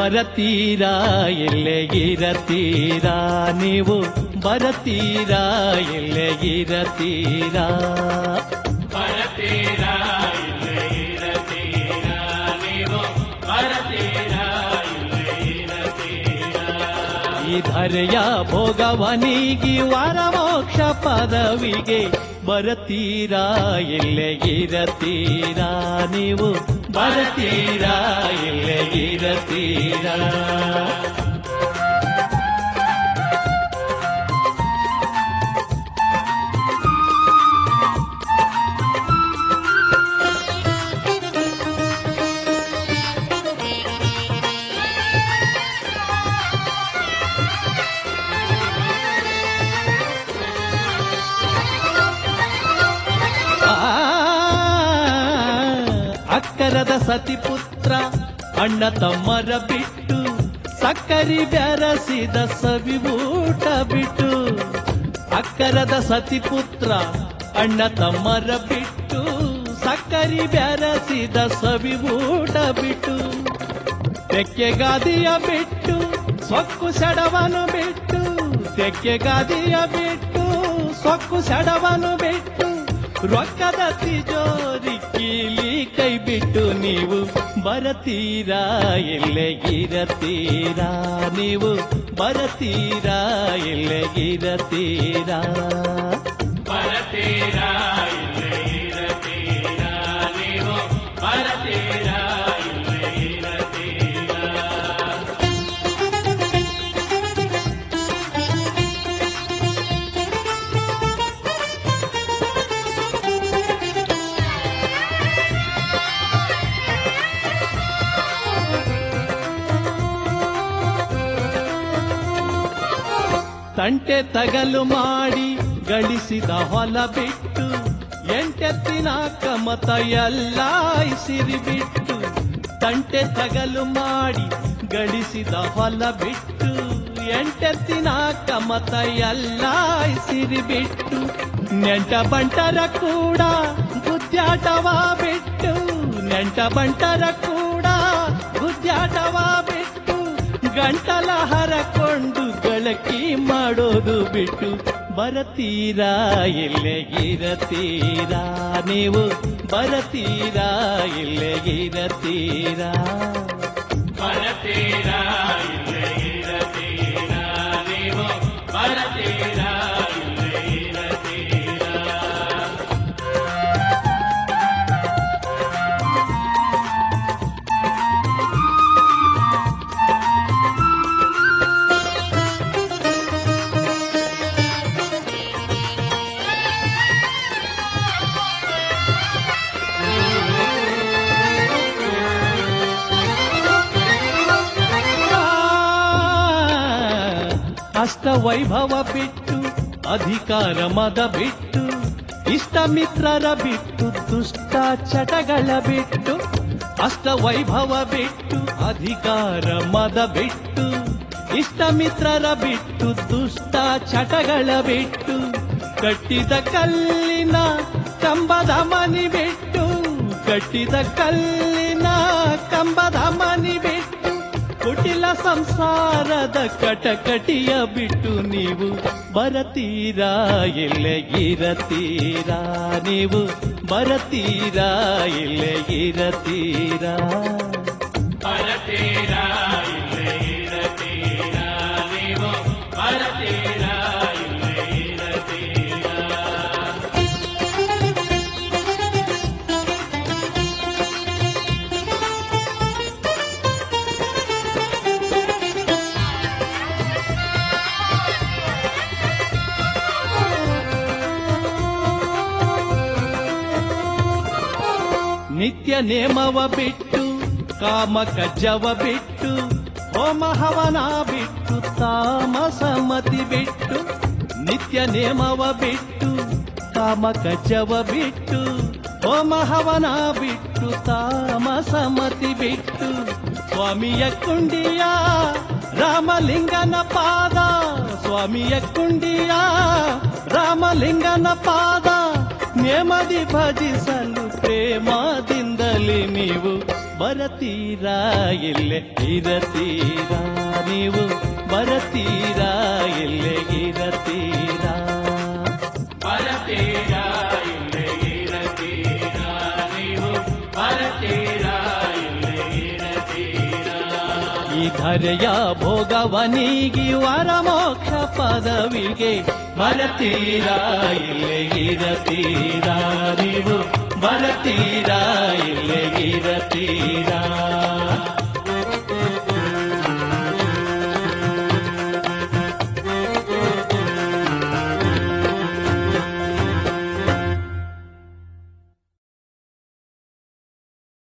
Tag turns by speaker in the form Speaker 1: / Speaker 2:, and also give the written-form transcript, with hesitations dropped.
Speaker 1: ಬರತೀರಾ ಎಲ್ಲೆಗಿರತೀರಾ ನೀವು ಬರತೀರಾ ಎಲ್ಲೆಗಿರತೀರಾ
Speaker 2: ಬರತೀರಾ ಎಲ್ಲೆಗಿರತೀರಾ ನೀವು ಬರತೀರಾ ಎಲ್ಲೆಗಿರತೀರಾ
Speaker 1: ಈ ಧರೆಯ ಭೋಗವನಿಗಿ ವರಮೋಕ್ಷ ಪದವಿಗೆ ಬರತೀರಾ ಎಲ್ಲೆಗಿರತೀರಾ ನೀವು ಬರತೀರಾ ಎಲ್ಲೆಗಿರತೀರಾ ಅಕ್ಕರದ ಸತಿಪುತ್ರ ಅಣ್ಣ ತಮ್ಮರ ಬಿಟ್ಟು ಸಕ್ಕರಿ ಬೆರಸಿದ ಸವಿಯೂಟ ಬಿಟ್ಟು ಅಕ್ಕರದ ಸತಿಪುತ್ರ ಅಣ್ಣ ತಮ್ಮರ ಬಿಟ್ಟು ಸಕ್ಕರಿ ಬೆರಸಿದ ಸವಿಯೂಟ ಬಿಟ್ಟು ತೆಕ್ಕೆಗಾದಿಯ ಬಿಟ್ಟು ಸೊಕ್ಕು ಸೆಡವನು ಬಿಟ್ಟು ತೆಕ್ಕೆಗಾದಿಯ ಬಿಟ್ಟು ಸೊಕ್ಕು ಸೆಡವನು ಬಿಟ್ಟು ರೊಕ್ಕದ ತಿಜೋರಿ ಕೀಲಿ ಕೈ ಬಿಟ್ಟು ನೀವು ಬರತೀರಾ ಎಲ್ಲೆಗಿರತೀರಾ ನೀವು ಬರತೀರಾ ಎಲ್ಲೆಗಿರತೀರಾ
Speaker 2: ಬರತೀರಾ ಎಲ್ಲೆಗಿರತೀರಾ ನೀವು ಬರತೀರಾ ಎಲ್ಲೆಗಿರತೀರಾ
Speaker 1: ತಂಟೆ ತಗಲು ಮಾಡಿ ಗಳಿಸಿದ ಹೊಲ ಬಿಟ್ಟು ಎಂಟೆತ್ತಿನ ಕಮತ ಎಲ್ಲ ಸಿರಿ ಬಿಟ್ಟು ತಂಟೆ ತಗಲು ಮಾಡಿ ಗಳಿಸಿದ ಹೊಲ ಬಿಟ್ಟು ಎಂಟೆತ್ತಿನ ಕಮತ ಎಲ್ಲ ಸಿರಿ ಬಿಟ್ಟು ನೆಂಟ ಬಂಟರ ಕೂಡ ಗುದ್ಯಾಟವ ಬಿಟ್ಟು ನೆಂಟ ಬಂಟರ ಕೂಡ ಗುದ್ಯಾಟವ ಬಿಟ್ಟು ಗಂಟಲ ಹರಕೊಂಡು ಗಳಕಿ ಮಾಡೋದು ಬಿಟ್ಟು ಬರತೀರಾ ಎಲ್ಲೆಗಿರತೀರಾ ನೀವು ಬರತೀರಾ ಎಲ್ಲೆಗಿರತೀರಾ
Speaker 2: ಬರತೀರಾ ಎಲ್ಲೆಗಿರತೀರಾ ನೀವು ಬರತೀರಾ ಎಲ್ಲೆಗಿರತೀರಾ
Speaker 1: ಅಷ್ಟ ವೈಭವ ಬಿಟ್ಟು ಅಧಿಕಾರ ಮದ ಬಿಟ್ಟು ಇಷ್ಟ ಮಿತ್ರರ ಬಿಟ್ಟು ದುಷ್ಟ ಚಟಗಳ ಬಿಟ್ಟು ಅಷ್ಟ ವೈಭವ ಬಿಟ್ಟು ಅಧಿಕಾರ ಮದ ಬಿಟ್ಟು ಇಷ್ಟ ಮಿತ್ರರ ಬಿಟ್ಟು ದುಷ್ಟ ಚಟಗಳ ಬಿಟ್ಟು ಕಟ್ಟಿದ ಕಲ್ಲಿನ ಕಂಬದ ಮನಿ ಬಿಟ್ಟು ಕಟ್ಟಿದ ಕಲ್ಲಿನ ಕಂಬದ ಮನಿ ಬಿಟ್ಟು ಕುಟಿಲ ಸಂಸಾರದ ಕಟಕಟಿಯ ಬಿಟ್ಟು ನೀವು ಬರತೀರಾ ಎಲ್ಲೆಗಿರತೀರಾ ನೀವು ಬರತೀರಾ ಎಲ್ಲೆಗಿರತೀರಾ
Speaker 2: ಬರತೀರಾ ಎಲ್ಲೆಗಿರತೀರಾ ನೀವು ಬರತೀರಾ ಎಲ್ಲೆಗಿರತೀರಾ
Speaker 1: ನಿತ್ಯ ನೇಮವ ಬಿಟ್ಟು ಕಾಮ ಕಜ್ಜವ ಬಿಟ್ಟು ಹೋಮ ಹವನ ಬಿಟ್ಟು ತಾಮಸಮತಿ ಬಿಟ್ಟು ನಿತ್ಯ ನೇಮವ ಬಿಟ್ಟು ಕಾಮ ಕಜ್ಜವ ಬಿಟ್ಟು ಹೋಮ ಹವನ ಬಿಟ್ಟು ತಾಮಸಮತಿ ಬಿಟ್ಟು ಸ್ವಾಮಿಯ ಕುಂಡಿಯ ರಾಮಲಿಂಗನ ಪಾದ ಸ್ವಾಮಿಯ ಕುಂಡಿಯ ರಾಮಲಿಂಗನ ಪಾದ ನೆಮ್ಮದಿ ಭಜಿಸಲು ಪ್ರೇಮದಿಂದಲೇ ನೀವು ಬರತೀರಾ ಇಲ್ಲೇ ಇರತೀರಾ ನೀವು ಬರತೀರಾ ಇಲ್ಲೇ ಇರತೀರಾ
Speaker 2: ಬರತೀರಾ ಇಲ್ಲೇ ಇರತೀರಾ ನೀವು ಬರತೀರಾ ಇಲ್ಲೇ ಇರತೀರಾ
Speaker 1: ಈ ಧರೆಯ ಭೋಗವನಿಗಿ ವರ ಮೋಕ್ಷ ಪದವಿಗೆ ಬರತೀರಾ ಇಲ್ಲೇ ಇರತೀರಾ ನೀವು ಬರತೀರಾ ಇಲ್ಲೇ ಇರತೀರಾ